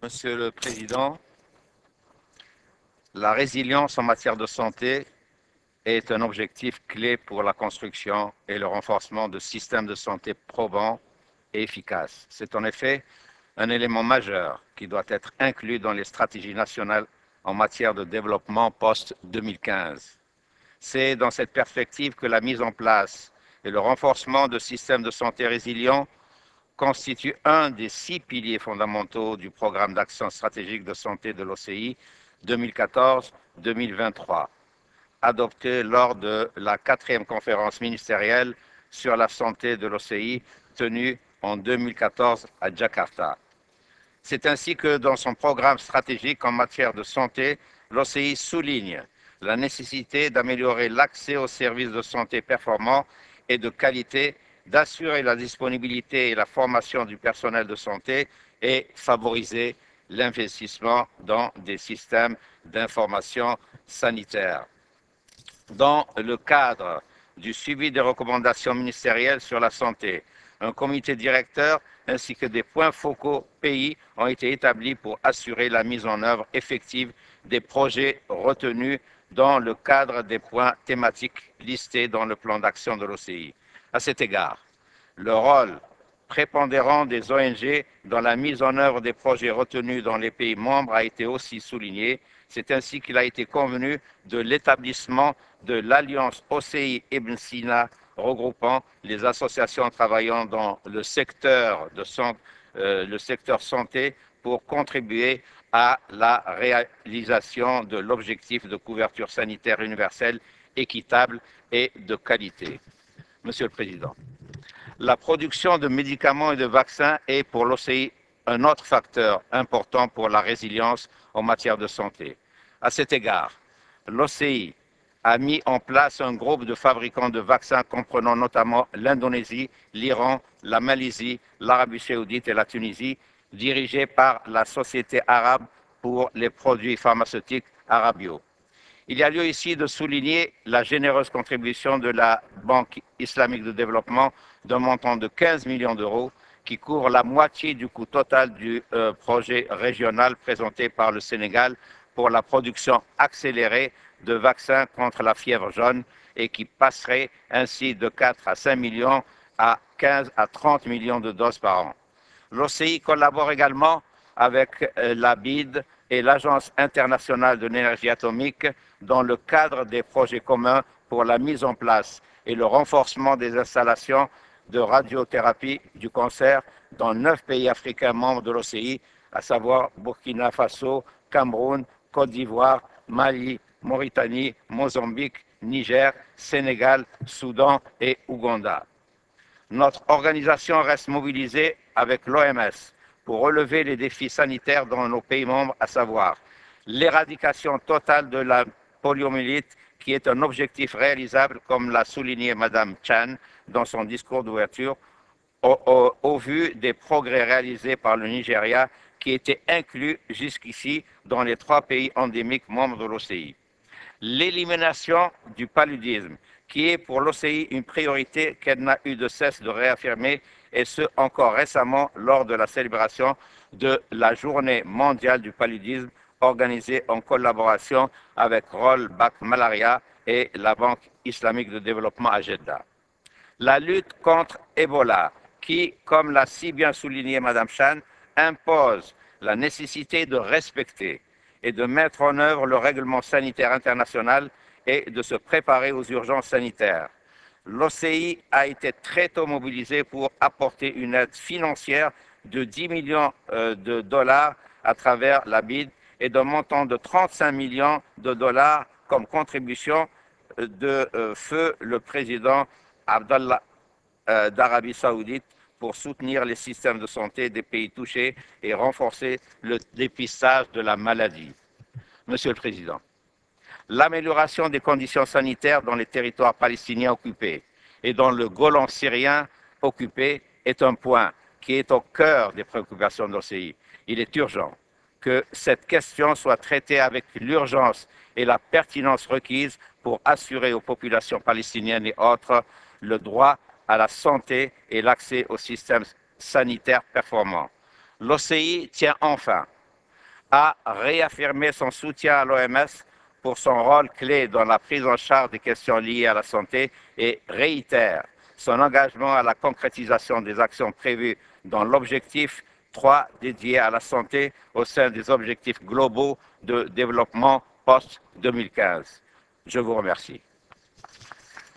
Monsieur le Président, la résilience en matière de santé est un objectif clé pour la construction et le renforcement de systèmes de santé probants et efficaces. C'est en effet un élément majeur qui doit être inclus dans les stratégies nationales en matière de développement post-2015. C'est dans cette perspective que la mise en place et le renforcement de systèmes de santé résilients constitue un des 6 piliers fondamentaux du programme d'action stratégique de santé de l'OCI 2014-2023, adopté lors de la 4e conférence ministérielle sur la santé de l'OCI tenue en 2014 à Jakarta. C'est ainsi que dans son programme stratégique en matière de santé, l'OCI souligne la nécessité d'améliorer l'accès aux services de santé performants et de qualité, d'assurer la disponibilité et la formation du personnel de santé et favoriser l'investissement dans des systèmes d'information sanitaire. Dans le cadre du suivi des recommandations ministérielles sur la santé, un comité directeur ainsi que des points focaux pays ont été établis pour assurer la mise en œuvre effective des projets retenus dans le cadre des points thématiques listés dans le plan d'action de l'OCI. À cet égard, le rôle prépondérant des ONG dans la mise en œuvre des projets retenus dans les pays membres a été aussi souligné. C'est ainsi qu'il a été convenu de l'établissement de l'Alliance OCI Ibn Sina, regroupant les associations travaillant dans le secteur santé pour contribuer à la réalisation de l'objectif de couverture sanitaire universelle, équitable et de qualité. Monsieur le Président, la production de médicaments et de vaccins est pour l'OCI un autre facteur important pour la résilience en matière de santé. À cet égard, l'OCI a mis en place un groupe de fabricants de vaccins comprenant notamment l'Indonésie, l'Iran, la Malaisie, l'Arabie saoudite et la Tunisie, dirigé par la Société arabe pour les produits pharmaceutiques Arabio. Il y a lieu ici de souligner la généreuse contribution de la Banque islamique de développement d'un montant de 15 millions d'euros qui couvre la moitié du coût total du projet régional présenté par le Sénégal pour la production accélérée de vaccins contre la fièvre jaune et qui passerait ainsi de 4 à 5 millions à 15 à 30 millions de doses par an. L'OCI collabore également avec la BID et l'Agence internationale de l'énergie atomique dans le cadre des projets communs pour la mise en place et le renforcement des installations de radiothérapie du cancer dans 9 pays africains membres de l'OCI, à savoir Burkina Faso, Cameroun, Côte d'Ivoire, Mali, Mauritanie, Mozambique, Niger, Sénégal, Soudan et Ouganda. Notre organisation reste mobilisée avec l'OMS pour relever les défis sanitaires dans nos pays membres, à savoir l'éradication totale de la poliomyélite, qui est un objectif réalisable, comme l'a souligné Mme Chan dans son discours d'ouverture, au vu des progrès réalisés par le Nigeria, qui était inclus jusqu'ici dans les 3 pays endémiques membres de l'OCI. L'élimination du paludisme, qui est pour l'OCI une priorité qu'elle n'a eu de cesse de réaffirmer, et ce encore récemment lors de la célébration de la Journée mondiale du paludisme organisée en collaboration avec Rollback Malaria et la Banque islamique de développement à Jeddah. La lutte contre Ebola, qui, comme l'a si bien souligné Mme Chan, impose la nécessité de respecter et de mettre en œuvre le règlement sanitaire international et de se préparer aux urgences sanitaires. L'OCI a été très tôt mobilisé pour apporter une aide financière de 10 millions de dollars à travers la BID et d'un montant de 35 millions de dollars comme contribution de feu le président Abdallah d'Arabie saoudite pour soutenir les systèmes de santé des pays touchés et renforcer le dépistage de la maladie. Monsieur le Président, l'amélioration des conditions sanitaires dans les territoires palestiniens occupés et dans le Golan syrien occupé est un point qui est au cœur des préoccupations de l'OCI. Il est urgent que cette question soit traitée avec l'urgence et la pertinence requises pour assurer aux populations palestiniennes et autres le droit à la santé et l'accès aux systèmes sanitaires performants. L'OCI tient enfin a réaffirmé son soutien à l'OMS pour son rôle clé dans la prise en charge des questions liées à la santé et réitère son engagement à la concrétisation des actions prévues dans l'objectif 3 dédié à la santé au sein des objectifs globaux de développement post-2015. Je vous remercie.